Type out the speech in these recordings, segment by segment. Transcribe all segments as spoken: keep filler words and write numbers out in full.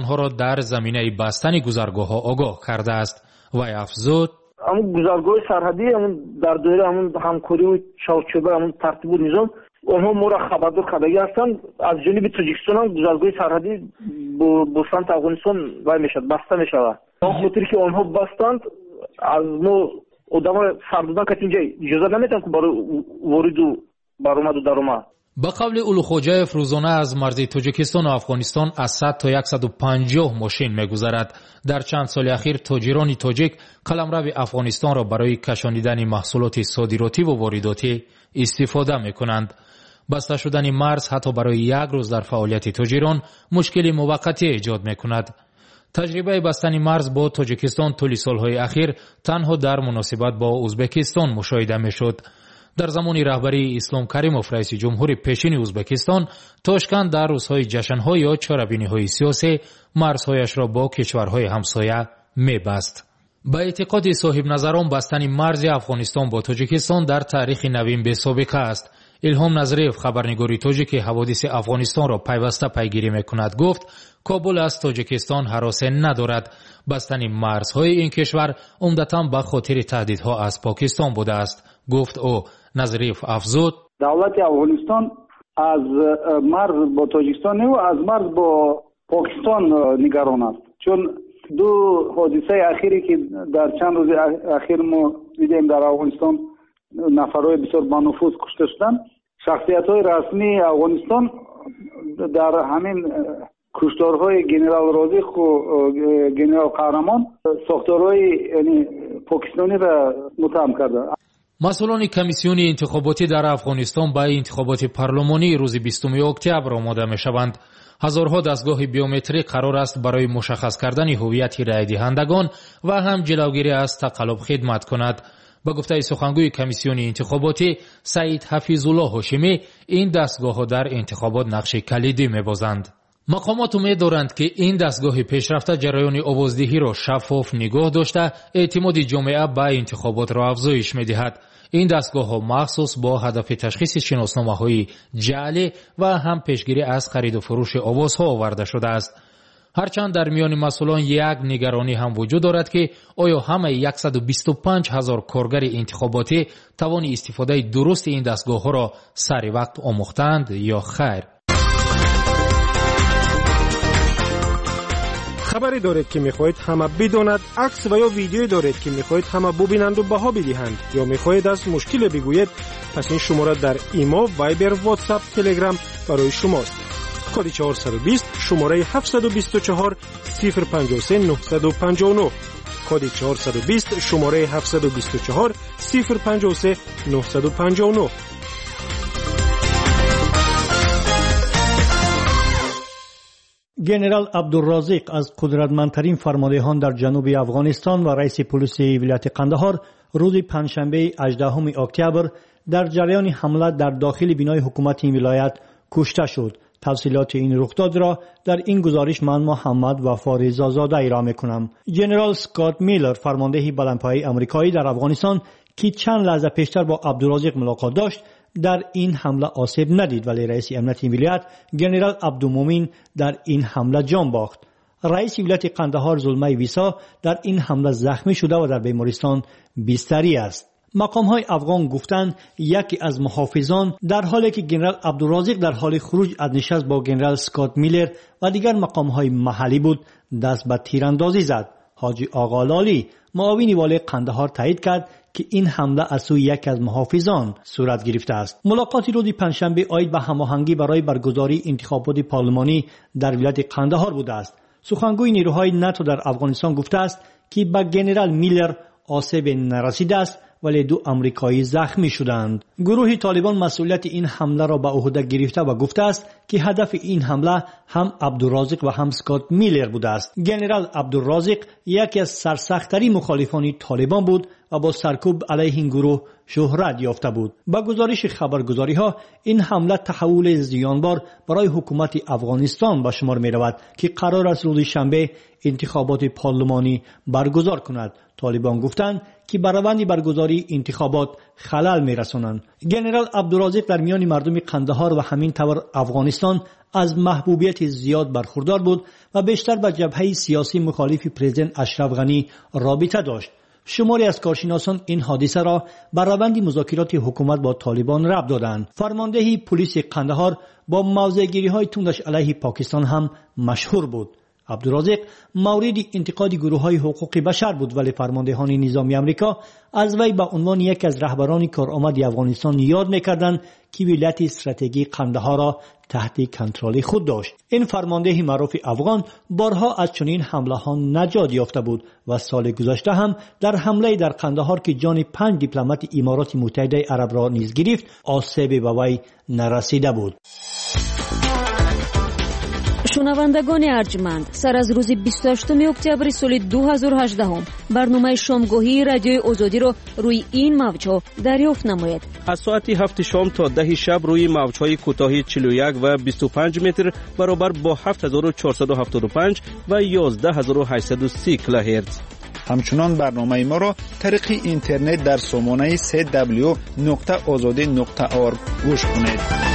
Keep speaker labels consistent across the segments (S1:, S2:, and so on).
S1: آنها را در زمینه بستن گذرگاه‌ها آگاه کرده است. وی افزود:
S2: همون گذرگاه سرحدی همون در دوره همون همکاری و چارچوب همون ترتیب و نظام آنها ما را خبردار کردگی هستند. از جانب تاجیکستان هم گذرگاه سرحدی با سمت افغانستان وای میشد بسته میشود. آن خاطر که آنها بستند از ما آدم سردودن که اینجا اجازه نمیدن که برای ورود و برآمد و درآمد.
S1: با قول اولوخوجایف روزانه از مرز تاجیکستان و افغانستان از صد تا صد و پنجاه ماشین میگذرد. در چند سال اخیر تاجران تاجیک قلمرو افغانستان را برای کشانیدن محصولات صادراتی و وارداتی استفاده میکنند. بسته شدن مرز حتی برای یک روز در فعالیت تاجران مشکلی موقتی ایجاد میکند. تجربه بستن مرز با تاجیکستان طول سالهای اخیر تنها در مناسبت با ازبکستان مشاهده میشد. در زمان رهبری اسلام کریموف رئیس جمهور پیشین ازبکستان، تاشکند در روزهای جشن‌ها یا چاره‌بینی‌های سیاسی مرزهایش را با کشورهای همسایه می‌بست. با اعتقاد صاحب نظران بستن مرز افغانستان با تاجیکستان در تاریخ نوین بی سابقه است. الهام نظریف خبرنگاری تاجیک حوادث افغانستان را پیوسته پیگیری می‌کند گفت کابل از تاجیکستان هراسی ندارد. بستن مرزهای این کشور عمدتاً به خاطر تهدیدها از پاکستان بوده است. گفت او. نظریف افزود:
S3: دولت افغانستان از مرز با تاجیکستان و از مرز با پاکستان نگران است، چون دو حادثه اخیری که در چند روز اخیر ما دیدیم در افغانستان نفرهای بسیار با نفوذ کشته شدند. شخصیت‌های رسمی افغانستان در همین کشتارهای گنرال رازق و گنرال قهرمان ساختارهای یعنی پاکستانی را متهم کرده.
S1: مسئولان کمیسیون انتخاباتی در افغانستان برای انتخابات پارلمانی روز بیستم اکتبر آماده می‌شوند. هزارها دستگاه بیومتریک قرار است برای مشخص کردن هویت رای دهندگان و هم جلوگیری از تقلب خدمت کند. با گفته سخنگوی کمیسیون انتخاباتی سعید حفیظالله هاشمی، این دستگاه‌ها در انتخابات نقش کلیدی می‌بازند. مقامات امیدوارند که این دستگاه پیشرفته جریان آوازدهی را شفاف نگاه داشته اعتماد جامعه به انتخابات را افزایش می‌دهد. این دستگاه‌ها مخصوص با هدف تشخیص شناسنامه‌های جعلی و هم پیشگیری از خرید و فروش آوازها آورده شده است. هرچند در میان مسئولان یک نگرانی هم وجود دارد که آیا همه صد و بیست و پنج هزار کارگر انتخاباتی توان استفاده درست این دستگاه‌ها را سر وقت آموختند یا خیر.
S4: خبری دارید که میخواهید همه بداند، عکس و یا ویدیویی دارید که میخواهید همه ببینند و بها بدهند، یا میخواهید از مشکل بگویید، پس این شماره در ایما، وایبر، واتساپ، تلگرام برای شماست. کد چهارصد و بیست شماره هفتصد و بیست و چهار صفر پنجاه و سه نهصد و پنجاه و نه. کد چهارصد و بیست شماره هفتصد و بیست و چهار صفر پنجاه و سه نهصد و پنجاه و نه.
S5: گنرال عبدالرازق از قدرتمندترین فرماندهان در جنوب افغانستان و رئیس پلیس ولایت قندهار روز پنجشنبه هجدهم اکتبر در جریان حمله در داخل بینای حکومت این ولایت کشته شد. تفصیلات این رخداد را در این گزارش من محمد وفا رضازاده ارائه می‌کنم. جنرال اسکات میلر فرمانده بلندپایه آمریکایی در افغانستان که چند لحظه پیشتر با عبدالرازق ملاقات داشت در این حمله آسیب ندید، ولی رئیس امنیت این ولایت جنرال عبدالمومن در این حمله جان باخت. رئیس ولایت قندهار زلمه ویسا در این حمله زخمی شده و در بیمارستان بستری است. مقام‌های افغان گفتند یکی از محافظان در حالی که جنرال عبدالرازق در حال خروج از نشست با جنرال اسکات میلر و دیگر مقام‌های محلی بود دست به تیراندازی زد. حاجی آقا لالی معاون والی قندهار تایید کرد که این حمله از سوی یک از محافظان صورت گرفته است. ملاقات روز پنجشنبه عاید به هماهنگی برای برگزاری انتخابات پارلمانی در ولایت قندهار بوده است. سخنگوی نیروهای ناتو در افغانستان گفته است که به جنرال میلر آسیب نرسیده است، ولی دو امریکایی زخمی شدند. گروه طالبان مسئولیت این حمله را به عهده گرفته و گفته است که هدف این حمله هم عبدالرازق و هم اسکات میلر بوده است. جنرال عبدالرازق یکی از سرسخت‌ترین مخالفان طالبان بود و با سرکوب علیه این گروه شهرت یافته بود. با گزارش خبرگزاری ها این حمله تحول زیانبار برای حکومت افغانستان به شمار می رود که قرار است روز شنبه انتخابات پارلمانی برگزار کند. طالبان گفتند که بر روند برگزاری انتخابات خلل می رسانند. جنرال عبدالرازق در میان مردم قندهار و همین طور افغانستان از محبوبیت زیاد برخوردار بود و بیشتر به جبهه سیاسی مخالف پرزیدنت اشرف غنی رابطه داشت. شماری از کارشناسان این حادثه را بر روند مذاکرات حکومت با طالبان ربط دادند. فرمانده پلیس قندهار با موضع‌گیری‌های تندش علیه پاکستان هم مشهور بود. عبدالرازق مورد انتقاد گروه‌های حقوق بشر بود، ولی فرماندهان نظامی آمریکا از وی به عنوان یک از رهبران کارآمد افغانستان یاد می‌کردند که ولایت استراتژی قندهار را تحت کنترل خود داشت. این فرمانده معروف افغان بارها از چنین حمله‌ها نجات یافته بود و سال گذشته هم در حمله در قندهار که جان پنج دیپلمات امارات متحده عرب را نیز گرفت، آسیبی به وی نرسیده بود.
S6: شنوندگان ارجمند، سر از روز بیست و هشتم اکتبر سال دو هزار و هجده برنامه شامگاهی رادیوی آزادی را روی این موج‌ها دریافت نمایید.
S7: از ساعت هفت شام تا ده شب روی موج‌های کوتاه چهل و یک و بیست و پنج متر برابر با هفت هزار و چهارصد و هفتاد و پنج و یازده هزار و هشتصد و سی کیلوهرتز.
S8: همچنان برنامه ما را طریق اینترنت در سامانه سه دبلیو نقطه آزادی نقطه اورگ گوش کنید.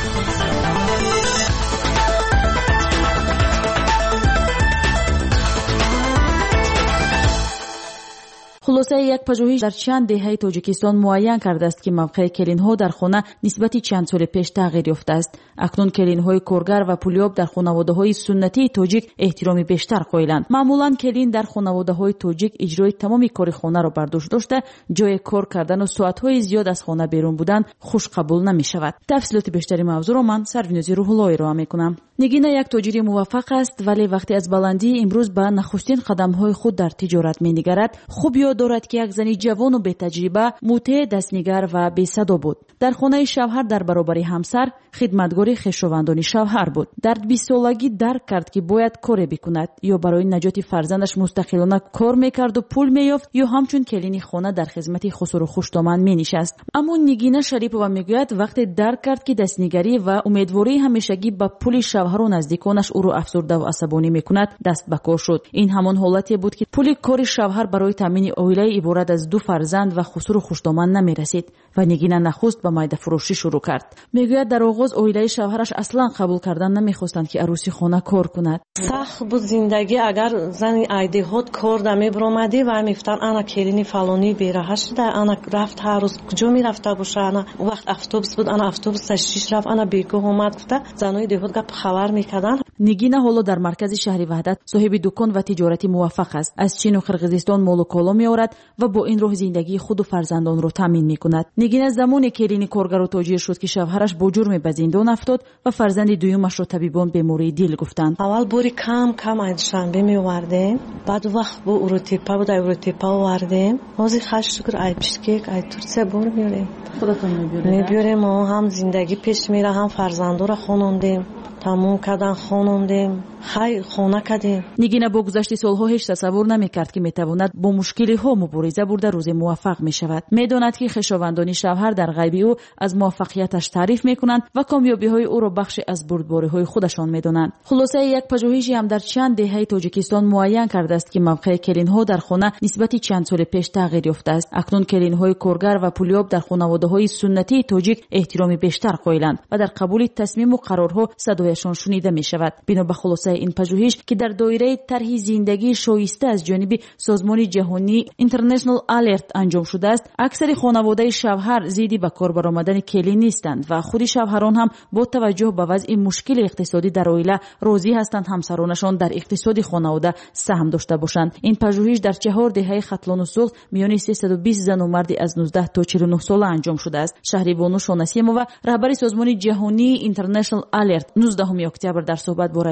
S6: خلاصه یک پژوهش در چند دهه تاجیکستان معین کرده است که موقع کلین‌ها در خانه نسبت چند سال پیش تغییر یافته است. اکنون کلین‌های کارگر و پولیاب در خانواده‌های سنتی تاجیک احترام بیشتر قائلند. معمولاً کلین در خانواده‌های تاجیک اجرای تمام کار خانه را بر دوش داشته، جای کار کردن و ساعت‌های زیاد از خانه بیرون بودن خوش قبول نمی‌شود. تفصیلات بیشتری موضوع را من سروینوزی روح‌اللهی را می‌کنم. نگینا یک تاجر موفق است، ولی وقتی از بلندی امروز به نخستین قدم‌های خود در تجارت می‌نگرد، خوب یاد دارد که یک زنی جوان و به تجربه، موته، دستنگر و بی صدا بود. در خانه شوهر در برابر همسر خدمتگار خویشاوندان شوهر بود. در بیست سالگی درک کرد که باید کاری بکند، یا برای نجات فرزندش مستقلانه کار میکرد و پول مییافت، یا همچون کلین خانه در خدمت خسرو خوشتامن مینشست. اما نگینا شریپова میگوید وقتی درک کرد که دستنگری و امیدواری همیشگی به پول شوهر و نزدیکانش او را افسرده و عصبانی میکند، دست به کار شد. این همان حالتی بود که پول کار شوهر برای تامین اویله عبارت از دو فرزند و خسرو خوشتامن نمیرسید و نگینا نخست به میده فروشی شروع کرد. میگوید در آغاز اویله شوهرش اصلا قبول کردن نمیخواستند که عروسی خانه کار کند.
S9: سخت بود زندگی اگر زن ایده هات کار دمی برآمدی و میفتن انا کلینی فلانی بیره شده، انا رفت هر روز کجا میرفته باشه، انا وقت اتوبوس بود، انا اتوبوس شش رفت، انا بیگاه اومد گفته زنای دهات گپ خبر میکردن. نگینا حالا در مرکز شهر وحدت صاحب دکان و تجارتی موفق است. از چین و قرقیزستان مال و کالا میآورد و با این راه زندگی خود و فرزندان را تامین میکند. نگینا زمانی کلینی کارگر و تاجر شد که شوهرش با جرم به زندان افتاد و فرزند دومش را طبیبان بیماری دل گفتند. اول بوری کم کم از شنبه میآوردیم، بعد وقت با اوروتیپا بود اوروتیپا آوردیم. روزی خش شکر ای پیشکیک ای ترسه بور میاریم. خودتون میبرید؟ میبریم. ما هم زندگی پیش میره، هم فرزندا را خونوندیم، تموم کردن خونوندیم، خی خونه کردیم. نگینا با گذشت سالها هیچ تصور نمیکرد که میتواند با مشکلی ها مبارزه برده روز موفق میشود. میداند که خویشاوندان شوهر در غیب او از موفقیتش تعریف میکنند و کامیابی های او را بخشی از بردباری های خودشان میدانند. خلاصه یک پژوهشی هم در چند دهه تاجیکستان معین کرده است که موقع کلین ها در خانه نسبت چند سال پیش تغییر یافته است. اکنون کلین های کارگر و پولیاب در خانواده های سنتی تاجیک احترامی بیشتر قائلند و در قبول تصمیم و قرارها صدایشان شنیده می شود. بنا به خلاصه این پژوهش که در دایره طرح زندگی شایسته از جانب سازمان جهانی اینترنشنال آلرت انجام شده است، اکثر خانواده شوهر زیدی به کار برآمدن کلین نیستند و خود شوهران هم با توجه به وضع مشکل اقتصادی در عائله راضی هستند همسرانشان در اقتصاد خانواده سهم داشته باشند. این پژوهش در چهار دهه ختلان و صلح میان سیصد و بیست زن و مردی از نوزده تا چهل و نه ساله انجام شده است. شهریبانو شوناسیمووا رهبر سازمان جهانی اینترنشنال آلرت نوزدهم اکتبر در صحبت با رادیو آزادی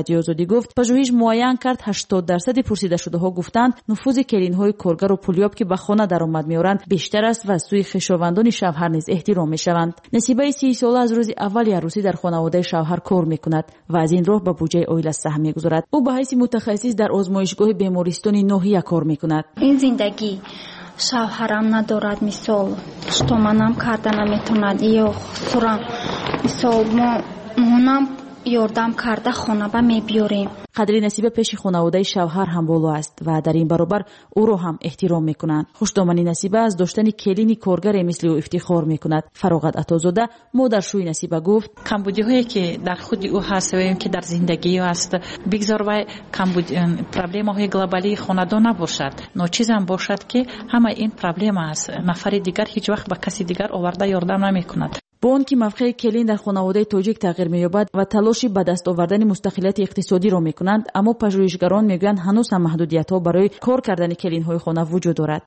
S6: گفت پژوهش معین کرد هشتاد درصد پرسیده شده ها گفتند نفوذ کلین های کارگر و پولیاب که به خانه درآمد میآورند بیشتر است و از سوی خویشاوندان شوهر نیز احترام میشوند. نصیبه سی ساله از روز اول عروسی در خانواده شوهر کار میکند و از این راه به بودجه عائله سهم میگذارد. او به حیث متخصص در آزمایشگاه بیمارستان ناحیه کار میکند.
S10: این زندگی شوهرم ندارد، مثال شتومانم کرده نمیتوند یا خسرم، مثال ما مونم یاردم کرده خانه با میبیاریم.
S6: قدری نصیبه پیش خانواده شوهر هم بالا است و در این برابر او را هم احترام میکنند. خوشدامنی نصیبه از داشتن کلینی کارگر مثل او افتخار میکند. فراغت عطازاده مادرشوی نصیبه گفت
S11: کمبودی هایی که در خود او هست و که در زندگی او است بگذار و کمبودی پرابلم های گلوبالی خاندان نباشد، ناچیز هم باشد که همه این پرابلم است. نفر دیگر هیچ وقت به کسی دیگر آورده یاردم نمیکند.
S6: با آنکه موقع کلین در خانواده تاجیک تغییر می‌یابد و تلاشی به دست آوردن مستقلیت اقتصادی را می‌کنند، اما پژوهشگران می‌گویند هنوز هم محدودیت‌ها برای کار کردن کلین‌های خانه وجود دارد.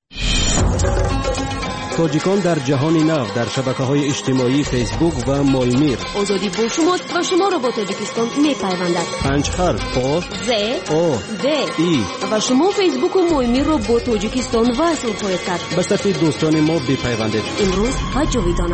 S7: تاجیکان در جهان نو در شبکه‌های اجتماعی فیسبوک و مایمیر.
S12: آزادی با شماست و شما را با تاجیکستان می‌پیوندد.
S7: پنج حرف آ
S12: ز
S7: آ
S12: د
S7: ای
S12: و شما فیسبوک و مایمیر را با تاجیکستان وصل خواهید کرد.
S7: به صف دوستان ما بپیوندید.
S12: امروز و جاویدانه.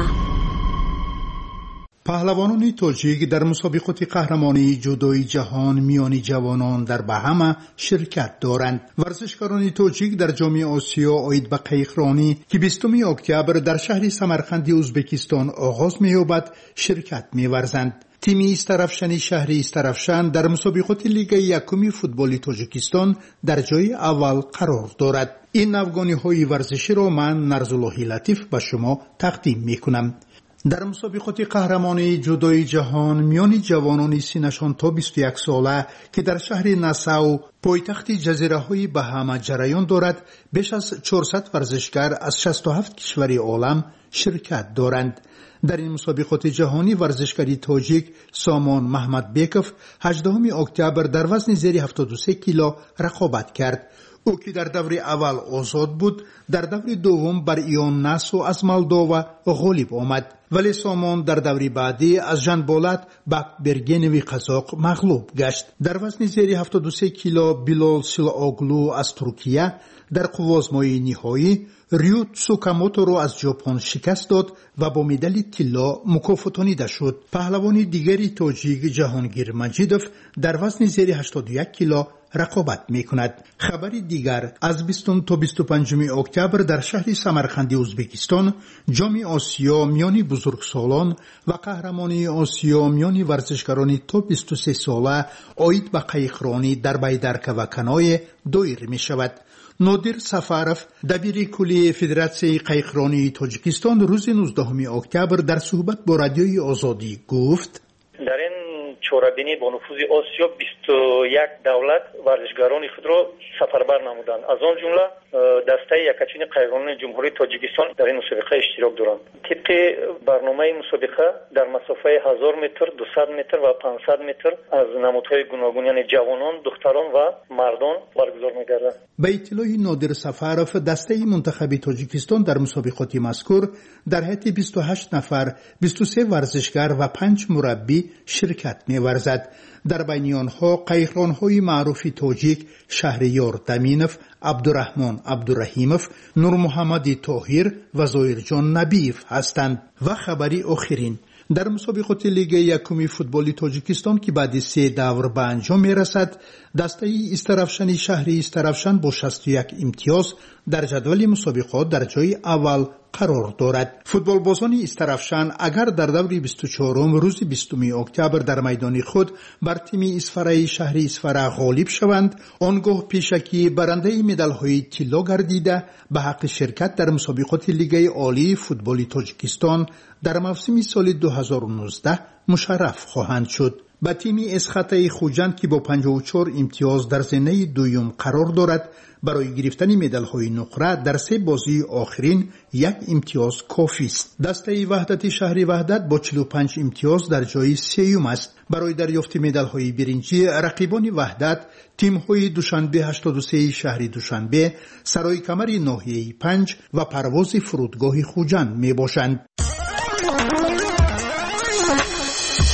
S8: پهلوانان تاجیک در مسابقات قهرمانی جودوی جهان میانی جوانان در بهامه شرکت دارند. ورزشکاران تاجیک در جام آسیا عاید به قایقرانی که بیستم اکتبر در شهر سمرقند ازبکستان آغاز می‌یابد شرکت می‌ورزند. تیم استرافشانی شهری استرافشان در مسابقات لیگ یکم فوتبال تاجیکستان در جای اول قرار دارد. این افغانی ورزشی را من نرزالله لطیف به شما تقدیم می‌کنم. در مسابقات قهرمانی جودوی جهان میان جوانان سینشان تا بیست و یک ساله که در شهر ناساو پایتخت جزیره های بهامه جریان دارد، بیش از چهارصد ورزشکار از شصت و هفت کشور عالم شرکت دارند. در این مسابقات جهانی ورزشکاری تاجیک سامان محمد بیکوف هجدهم اکتبر در وزن زیر هفتاد و سه کیلو رقابت کرد. او که در دور اول آزاد بود، در دور دوم بر ایون ناسو از مالدووا غالب آمد، ولی سامان در دور بعدی از ژان بولات باکبرگنوی قزاق مغلوب گشت. در وزن زیر هفتاد و سه کیلو بیلال سیلاوگلو از ترکیه در قوازمای نهایی ریو تسوکاموتو را از ژاپن شکست داد و با مدال طلا مکافاتانیده شد. پهلوان دیگری تاجیک جهانگیر مجیدوف در وزن زیر هشتاد و یک کیلو رقابت میکند. خبری دیگر از بیستم تا بیست و پنجم اکتبر در شهر سمرقند ازبکستان جام آسیا میان بزرگسالان و قهرمانی آسیا میان ورزشکاران تا بیست و سه ساله عاید به قایقرانی در بیدرکه و کنای دایر می شود. نادر سفارف دبیر کلی فدراسیون قایقرانی تاجیکستان روز نوزدهم اکتبر در صحبت با رادیوی آزادی گفت:
S13: در این چهاربینی با نفوذ آسیا بیست و یک دولت ورزشکاران خود را سفربر نمودند. از آن جمله دسته یکچین قایقران جمهوری تاجیکستان در این مسابقه اشتراک دارند. طبق برنامه مسابقه در مسافه هزار متر، دویست متر و پانصد متر از نمودهای گوناگون یعنی جوانان، دختران و مردان برگزار می‌گردد.
S8: به اطلاع نادر سفارف دسته منتخب تاجیکستان در مسابقات مذکور در هیئت بیست و هشت نفر، بیست و سه ورزشکار و پنج مربی شرکت می‌ورزد. در بین آنها قایقران‌های معروف تاجیک شهریار دمینوف، عبدالرحمن عبدالرحیموف، نور محمد طاهر و ظاهرجان نبیف هستند. و خبری آخرین در مسابقات لیگ یکم فوتبال تاجیکستان که بعد سه دور به انجام میرسد، دسته استرافشانی شهری استرافشان با شصت و یک امتیاز در جدول مسابقات در جای اول قرار دارد. فوتبال بازان استرافشان اگر در دور بیست و چهارم روز بیستم اکتبر در میدان خود بر تیم اسفره شهری اسفره غالب شوند، آنگاه پیشکی برنده مدال های طلا گردیده به حق شرکت در مسابقات لیگ عالی فوتبال تاجیکستان در موسم سال دو هزار و نوزده مشرف خواهند شد. با تیم اسخطه خوجند که با پنجاه و چهار امتیاز در زمینه دوم قرار دارد، برای گرفتن مدال های نقره در سه بازی آخرین یک امتیاز کافی است. دسته وحدت شهری وحدت با چهل و پنج امتیاز در جای سوم است. برای دریافت مدال های برنجی رقیبان وحدت تیم های دوشنبه هشتاد و سه شهری دوشنبه، سرای کمر ناحیه پنج و پرواز فرودگاه خوجند می باشند.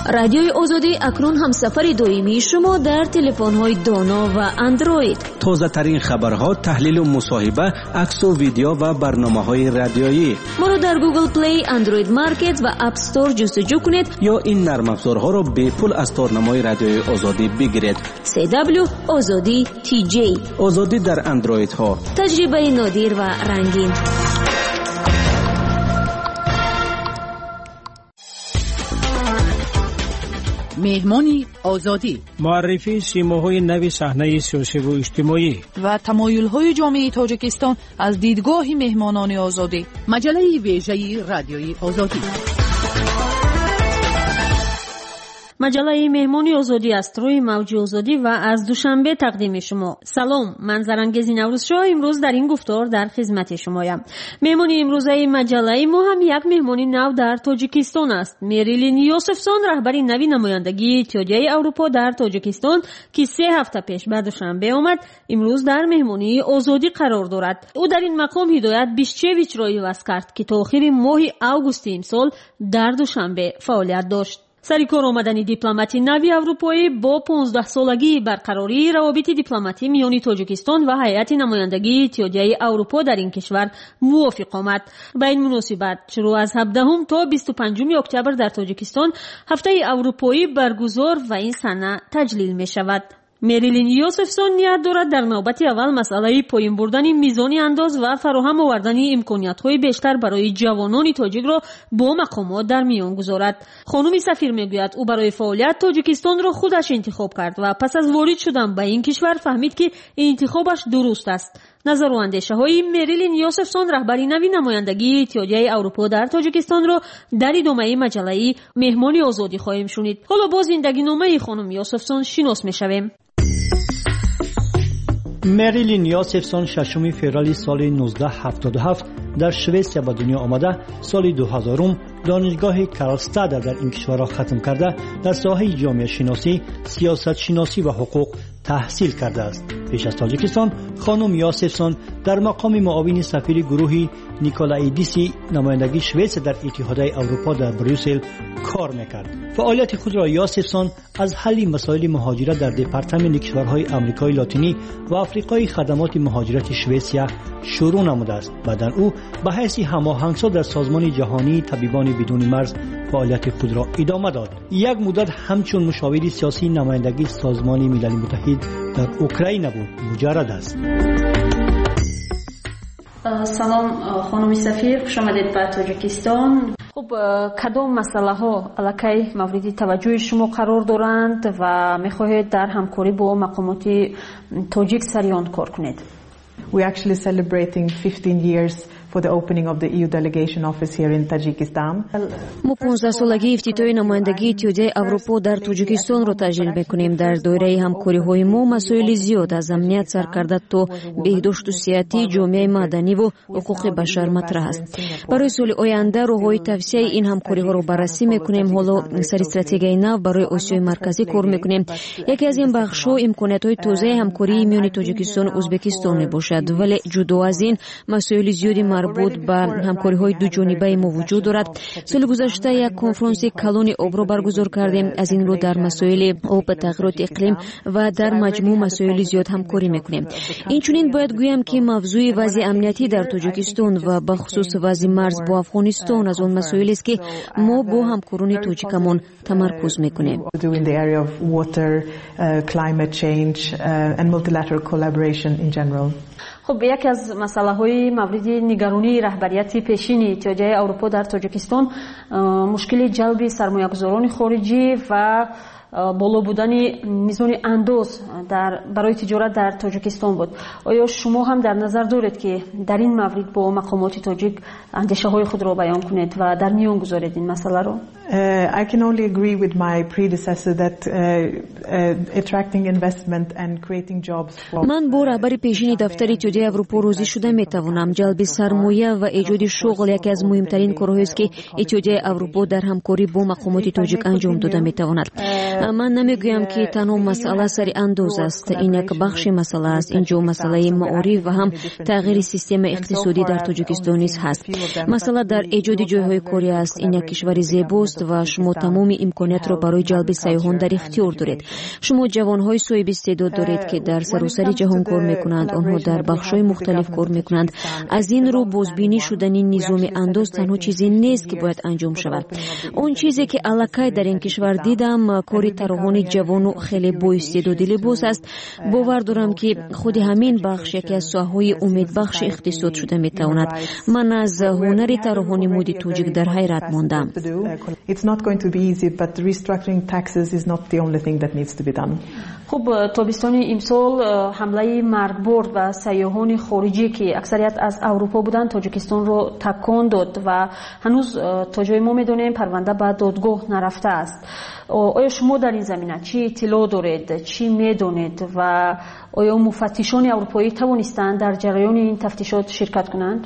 S12: رادیوی آزادی اکنون همسفر دائمی شما در تلفن‌های دانا و اندروید.
S7: تازه ترین خبرها، تحلیل و مصاحبه، عکس و ویدیو و برنامه‌های رادیویی.
S12: ما را در گوگل پلی، اندروید مارکت و اپ استور جستجو کنید
S7: یا این نرم افزارها را به پول از تارنمای رادیوی آزادی بگیرید.
S12: سی دبلیو آزادی تی جی.
S7: آزادی در اندروید ها.
S12: تجربه نادر و رنگین.
S14: مهمانی آزادی،
S4: معرفی سیماهای نوی صحنه سیاسی و اجتماعی
S14: و تمایل‌های جامعه تاجیکستان از دیدگاه مهمانان آزادی. مجله ویژه رادیوی آزادی.
S15: مجله مهمانی آزادی است روی موج آزادی و از دوشنبه تقدیم شما. سلام، من زرنگز نوروزشاه امروز در این گفتار در خدمت شمایم. مهمانی امروزه مجله ما هم یک مهمانی نو در تاجیکستان است. میریلین یوسفسون، رهبر نوی نمایندگی اتحادیه اروپا در تاجیکستان که سه هفته پیش بعد دوشنبه آمد، امروز در مهمانی آزادی قرار دارد. او در این مقام هدایت بیشچویچ را عوض کرد که تا آخر ماه آگوست امسال در دوشنبه فعالیت داشت. سرکار آمدن دیپلماتی نوی اروپایی با پانزده سالگی برقراری روابط دیپلماتی میان تاجیکستان و هیئت نمایندگی اتحادیه اروپا در این کشور موافق آمد. به این مناسبت شروع از هفدهم تا بیست و پنجم اکتبر در تاجیکستان هفته اروپایی برگزار و این سنه تجلیل می شود. میریلین یوسفسون نیت دارد در نوبت اول مسئله پایین بردن میزان انداز و فراهم آوردن امکانیت‌های بیشتر برای جوانان تاجیک را با مقامات در میان گذارد. خانم سفیر میگوید او برای فعالیت تاجیکستان را خودش انتخاب کرد و پس از وارد شدن به این کشور فهمید که انتخابش درست است. نظر و اندیشه های میریلین یوسفسون، رهبر نوی نمایندگی اتحادیه اروپا در تاجیکستان را در ادامه مجله مهمانی آزادی خواهیم شنید. حالا با زندگی نامه خانم یوسفسون شناس میشویم.
S5: میریلین یوسفسون ششم فوریه سال نوزده هفتاد و هفت در سوئیس به دنیا آمده. سال دو هزار دانشگاه کارلستاد در این کشور را ختم کرده در ساحه جامعه شناسی، سیاست شناسی و حقوق تحصیل کرده است. پیش از تاجیکستان خانم یوسفسون در مقام معاون سفیر گروه نیکولایدیسی نمایندگی سوئیس در اتحادیه اروپا در بروسل کار میکرد. فعالیت خود را یوسفسون از حل مسائل مهاجرت در دپارتمان کشورهای آمریکای لاتینی و آفریقای خدمات مهاجرت سوئیسیا شروع نموده است. بعد او به حیث هماهنگساز در سازمان جهانی طبیبان بدون مرز فعالیت خود را ادامه داد. یک مدت همچون مشاور سیاسی نمایندگی سازمان ملل متحد در اوکراین بود. مجرد است.
S15: سلام خانم سفیر، خوش آمدید به تاجیکستان. خب کدام مسئله ها الکی مورد توجه شما قرار دارند و میخواهید در همکاری با مقامات تاجیک سریان کار کنید؟
S16: We are actually celebrating fifteen years for the opening of the E U delegation office here in Tajikistan.
S12: ما پانزده سالگی افتتاح نمایندگی اتحادیه اروپا در تاجیکستان را تجلیل می‌کنیم. در دایره همکاری‌های ما مسائل زیاد از امنیت سرکرده تا بهداشت و صحتی، جامعه مدنی و حقوق بشر مطرح است. برای سال آینده راه‌های توسعه این همکاری‌ها را بررسی می‌کنیم. حالا سر استراتژی نو برای آسیای مرکزی کار می‌کنیم. یکی از این بخش‌ها امکانات‌های توسعه همکاری میان تاجیکستان و ازبکستان میباشد، ولی جدا از این مسائل زیادی مربوط به همکاری‌های دو جانبه ما وجود دارد. سال گذشته یک کنفرانس کلان آب را برگزار کردیم. از این رو در مسائل آب، تغییرات اقلیم و در مجموع مسائل زیاد همکاری میکنیم. اینچنین باید گویم که موضوع وضع امنیتی در تاجیکستان و به خصوص وضع مرز با افغانستان از اون مسائلی است که ما با همکاران تاجیکمان تمرکز میکنیم.
S15: خب یکی از مسئله های مورد نگرانی رهبریت پیشین اتحادیه اروپا در تاجیکستان مشکل جلب سرمایه‌گذاران خارجی و بالا بودن میزان انداز در برای تجارت در تاجیکستان بود. آیا شما هم در نظر دارید که در این مورد با مقامات تاجیک اندیشه های خود را بیان کنید و در میان گذارید این مسئله را؟
S16: Uh, I can only agree with my predecessor that uh, uh, attracting investment and creating jobs for...
S12: من با رهبر پیشین دفتر اتحادیه اروپا راضی شده میتوانم. جلب سرمایه و ایجاد شغل یکی از مهمترین کارهایی است که اتحادیه اروپا در همکاری با مقامات تاجیک انجام داده میتواند. ман намегӯям ки танҳо масъала сари андоз аст. ин як бахши масъала аст. инҷо масъалаи маориф ва ҳам тағйири системаи иқтисодӣ дар Тоҷикистон низ ҳаст. масъала дар эҷоди ҷойҳои корӣ аст. ин як кишвари зебост ва шумо тамоми имкониятро барои ҷалби сайёҳон дар ихтиёр доред. шумо ҷавонҳои соҳиби истеъдод доред ки дар саросари ҷаҳон кор мекунанд. онҳо дар бахшҳои мухталиф кор мекунанд. аз ин рӯ бозбинӣ шудани низоми андоз танҳо чизе нест ки бояд анҷом шавад. он чизе ки аллакай дар ин кишвар дидам кори тароҳони ҷавону хеле боистеъдоди либос аст. бовар дорам ки худи ҳамин бахш яке аз соҳаҳои умедбахши иқтисод шуда метавонад. ман аз ҳунари тароҳони мӯди тоҷик дар ҳайрат мондам.
S15: хуб, тобистони имсол ҳамлаи маргбор ба сайёҳони хориҷӣ ки аксарият аз аврупо буданд тоҷикистонро такон дод ва ҳанӯз то ҷои мо медонем парванда ба додгоҳ нарафтааст. оё шумо дар ин замина чӣ иттилоъ доред, чӣ медонед ва оё муфаттишони аврупоӣ тавонистанд дар ҷараёни ин тафтишот ширкат кунанд?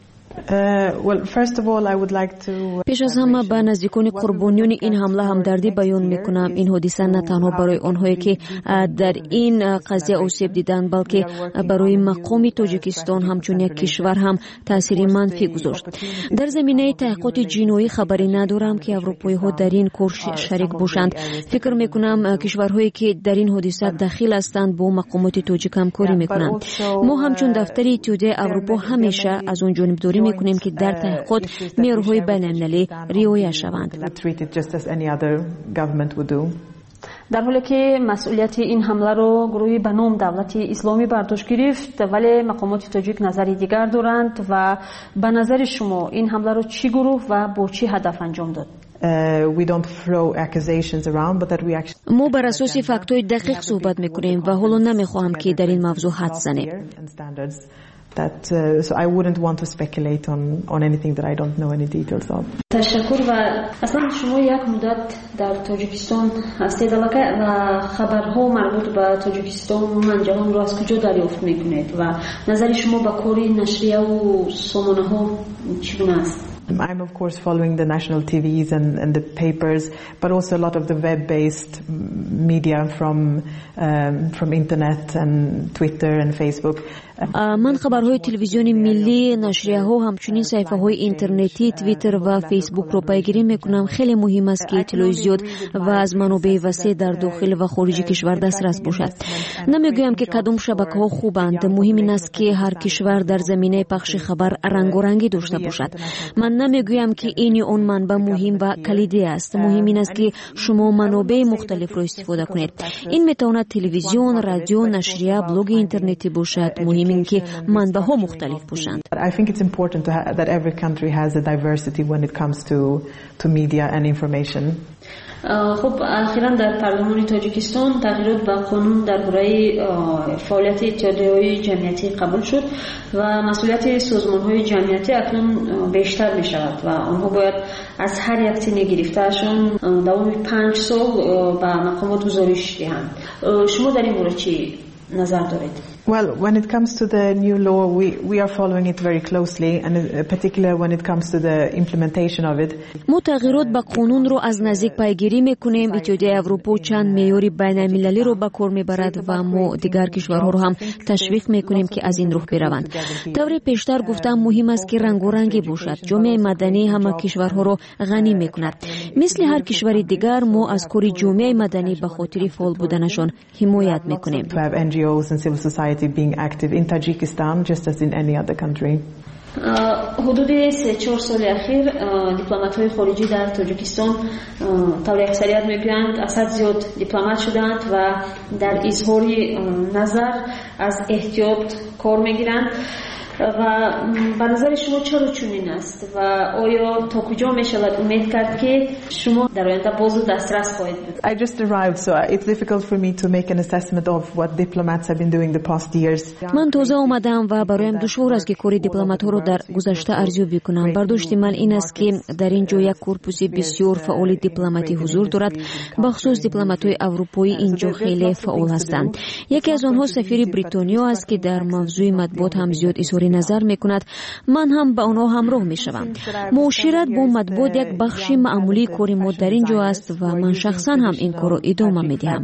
S12: пеш аз ҳама ба наздикони қурбониёни ин ҳамла ҳамдардӣ баён мекунам. ин ҳодиса на танҳо барои онҳое ки дар ин қазия осеб диданд, балки барои мақоми Тоҷикистон ҳамчун як кишвар ҳам таъсири манфӣ гузошт. дар заминаи таҳқиқоти ҷиноӣ хабарӣ надорам ки аврупоиҳо дар ин кор шарик бошанд. фикр мекунам кишварҳое ки дар ин ҳодиса дахил ҳастанд бо мақомоти тоҷик ҳамкорӣ мекунанд. мо ҳамчун дафтари Иттиҳодияи Аврупо ҳамеша аз он ҷонибдорӣ мекунем ки дар таҳқиқот меъёрҳои байналмилалӣ риоя шаванд.
S15: дар ҳоле ки масъулияти ин ҳамларо гурӯҳи ба ном давлати исломӣ бардошт гирифт, вале мақомоти тоҷик назари дигар доранд ва ба назари шумо ин ҳамларо чӣ гурӯҳ ва бо чӣ ҳадаф анҷом дод? мо бар асоси фактҳои дақиқ суҳбат мекунем ва ҳоло намехоҳам ки дар ин мавзӯъ ҳад занем.
S16: That, uh, so I wouldn't want to speculate on, on anything that I don't know any details of.
S15: Ташаккур ва аслан шумо як муддат дар Тоҷикистон ҳастед аллакай ва хабарҳо марбут ба Тоҷикистон умуман ҷаҳонро аз куҷо дарёфт мекунед ва назари шумо ба кори нашрияву сомонаҳо чӣ гуна аст?
S16: I'm of course following the national T Vs and, and the papers, but also a lot of the web-based media from um, from internet and Twitter and Facebook.
S12: ман хабарҳои телевизиони миллӣ, нашрияҳо, ҳамчунин саҳифаҳои интернетӣ, твиттер ва фейсбукро пайгирӣ мекунам. хеле муҳим аст ки иттилои зиёд ва аз манобеъи васеъ дар дохил ва хориҷи кишвар дастрас бошад. намегӯям ки кадом шабакаҳо хубанд. муҳим ин аст ки ҳар кишвар дар заминаи пахши хабар рангорангӣ дошта бошад. ман намегӯям ки ин ё он манбаъ муҳим ва калидӣ аст. муҳим ин аст ки шумо манобеъи мухталифро истифода кунед. ин метавонад телевизион, радио, нашрия, блоги интернетӣ бошад. муҳим ин ки манбаъҳо мухталиф бошанд.
S16: I think it's important to ha- that every country has a diversity when it comes to to media and information.
S15: خب اخیراً در پارلمان تاجیکستان تغییرات به قانون درباره فعالیت اتحادیه‌های جمعیتی قبول شد و مسئولیت سازمان‌های جمعیتی اکنون بیشتر می‌شود و آنها باید از هر یک تیم گرفته‌شان دوام پنج سال به مقامات گزارش دهند. شما در این مورد چی نظر دارید؟
S16: Well, when it comes to the new law, we, we are following it very closely, and particularly when it comes to the implementation of it.
S12: мо тағйирот ба қонунро аз наздик пайгирӣ мекунем. Иттиҳодияи Аврупо чанд меъёри байналмилалиро ба кор мебарад ва мо дигар кишварҳоро ҳам ташвиқ мекунем ки аз ин рух бираванд. тавре пештар гуфтам, муҳим аст ки рангорангӣ бошад. ҷомеаи маданӣ ҳама кишварҳоро ғанӣ мекунад. мисли ҳар кишвари дигар мо аз кори ҷомеаи маданӣ ба хотири фаъол буданашон ҳимоят мекунем.
S16: Being active in Tajikistan just as in any other country.
S15: حدود سه چهار سال اخیر دیپلمات‌های خارجی در تاجیکستان طور اکثریت میگویند اصد زیاد دیپلمات شدند و در اظهار نظر از احتیاط کار میگیرند و به نظر شما چرا چنین است و آیا تا کجا میشود امید کرد که شما در آینده باز دسترس خواهید بود؟
S16: I just arrived, so it's difficult for me to make an assessment of what diplomats have been doing the past years.
S12: من تازه آمدم و برایم دشوار است که کاری دیپلمات‌ها را در گذشته ارزیابی کنم. برداشت من این است که در اینجا یک کورپوس بسیار فعال دیپلماتی حضور دارد. بخصوص دیپلمات‌های اروپایی اینجا خیلی فعال هستند. یکی از آنها سفیر بریتانیا است که در موضوع مطبوعات هم زیاد اظهار نظر میکند من هم با آنها همراه میشوم. معاشرت با مطبوعات یک بخش معمولی کار ما در اینجا است و من شخصا هم این کار را ادامه میدهم.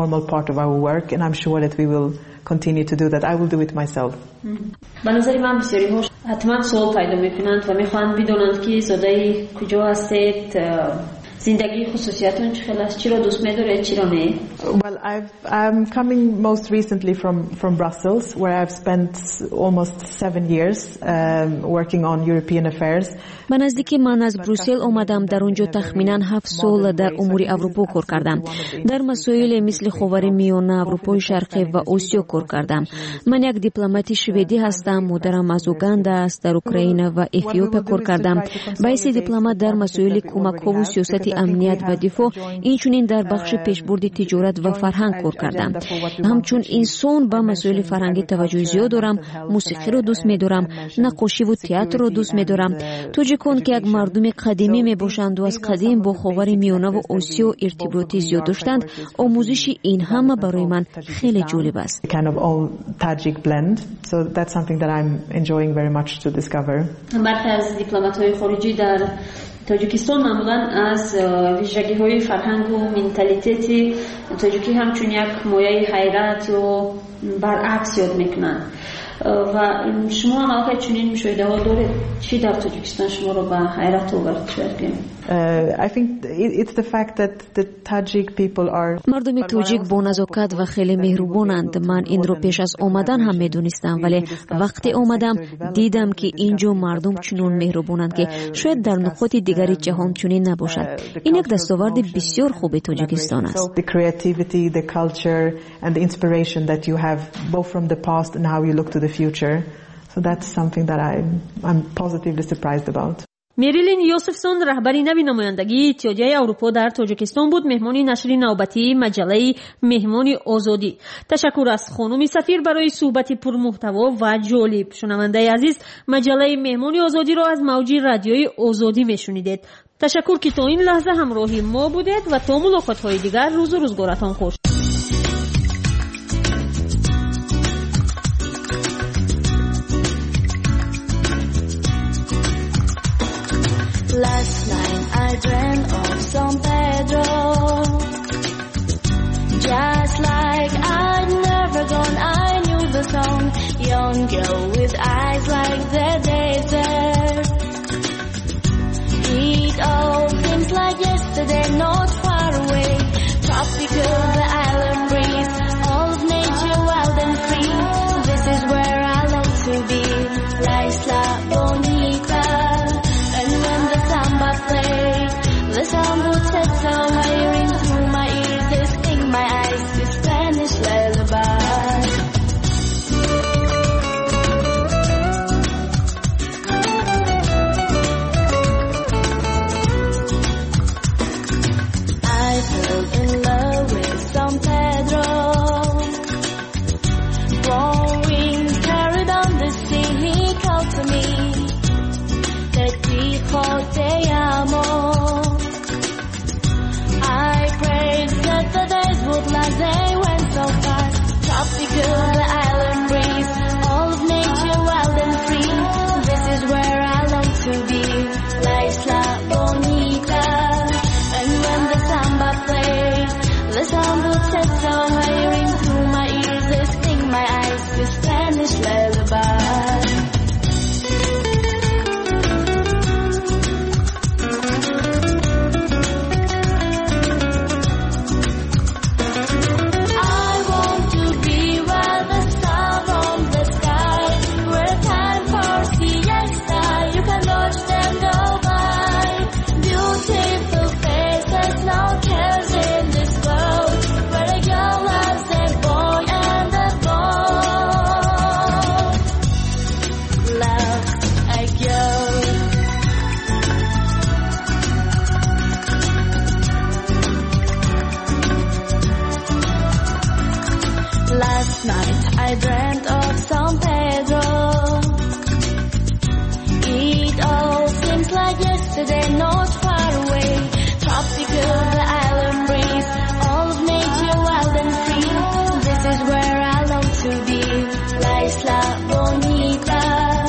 S16: continue to do that. I will do it myself.
S15: به نظر من بسیاری ها حتما سوال پیدا میکنند و میخوان بدونند که زاده کجا هستید، زندگی خصوصیتون چه خیلی است، چی را دوست می‌دارید چی را نه؟
S16: Well, I've, I'm coming most recently from from Brussels, where I've spent almost seven years um, working on European affairs.
S12: من نزدیک من از بروسل آمدم. در اونجا تخمینا هفت سال در امور اروپا کار کردم. در مسائل مثل خاورمیانه، اروپای شرقی و آسیا کار کردم. من یک دیپلمات شوئدی هستم. مادرم از اوگاندا است. در اوکراین و اتیوپیا کار کردم. باعث دیپلمات در مسائل کمک‌ها و سیاست امنیت و دفاع، اینچنین در بخش پیشبرد تجارت و فرهنگ کار کردم. همچون انسان با مسائل فرهنگی توجه زیاد دارم. موسیقی رو دوست می‌دارم، نقاشی و تئاتر رو دوست می‌دارم. توجیکان که یک مردم قدیمی میباشند و از قدیم با خاورمیانه و آسیا ارتباطی زیاد داشتند، آموزش این همه برای من خیلی جالب است.
S16: Kind of all Tajik blend, so that's something that I'm enjoying very much to discover.
S15: برخی از دیپلمات‌های خارجی در تاجیکستان معمولاً از ویژگی‌های فرهنگ و منتالیتی تاجیکی همچون یک مایه حیرت و برعکس یاد میکنند. و شما هم آقای چنین مشاهده ها دارید چی در تاجیکستان شما رو به حیرت آورد شد؟
S16: I think it's the fact that the Tajik people are
S12: مردم تاجیک با نزاکت و خیلی مهربانند. من این رو پیش از آمدن هم میدونستم، ولی وقتی آمدم دیدم که اینجا مردم چنون مهربانند که شاید در نقاط دیگری جهان چنین نباشد. این یک دستاورد بسیار خوب تاجیکستان است.
S16: The creativity, the culture and the inspiration that you have both from the past and how you look to the future. So that's something that I I'm positively surprised about.
S15: میریلین یوسفسون رهبری نوی نمایندگی اتحادیه اروپا در تاجیکستان بود. مهمانی نشر نوبتی مجله مهمانی آزادی. تشکر از خانم سفیر برای صحبت پرمحتوا و جالب. شنونده عزیز، مجله مهمانی آزادی را از موج رادیوی آزادی میشنیدید. تشکر که تا این لحظه همراهی ما بودید و تا ملاقات های دیگر روز و روزگارتان خوش.
S17: Last night I dreamt of San Pedro, just like I'd never gone. I knew the song, young girl with eyes like the desert. It all seems like yesterday, not far away. Tropical, the island breeze, all of nature wild and free. This is where I long to be, La Isla Bonita. The sound would set somewhere in through my ears. They sting my eyes, the Spanish lullaby. I fell in love with San Pedro. Warm winds carried on the sea. He called to me, Te dijo te amo. The days would last, they went so fast. Tropical, the island breeze, all of nature wild and free. This is where I long to be, La Isla Bonita. And when the samba plays, the sound would set somewhere in through my ears. They sting my eyes with Spanish lullaby. Last night I dreamt of San Pedro. It all seems like yesterday, not far away. Tropical, the island breeze, all of nature wild and free. This is where I long to be, La Isla Bonita.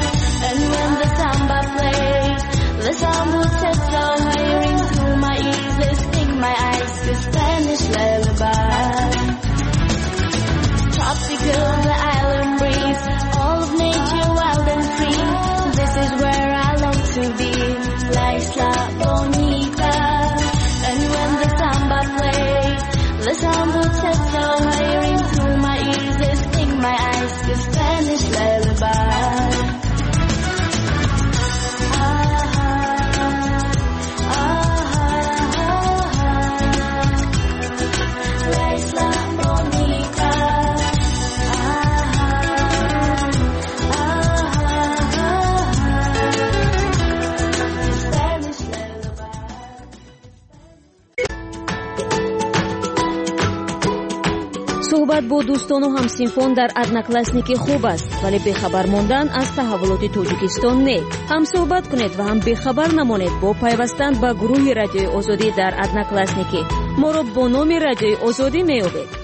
S12: محبت با دوستان و همسینفان در ادناکلاسنیکی خوب است، ولی بخبر ماندن از تحولات تاجیکستان نه. هم صحبت کنید و هم بخبر نمانید با پیوستن به گروه رادیوی آزادی در ادناکلاسنیکی. ما را با نام رادیوی آزادی می‌یابید.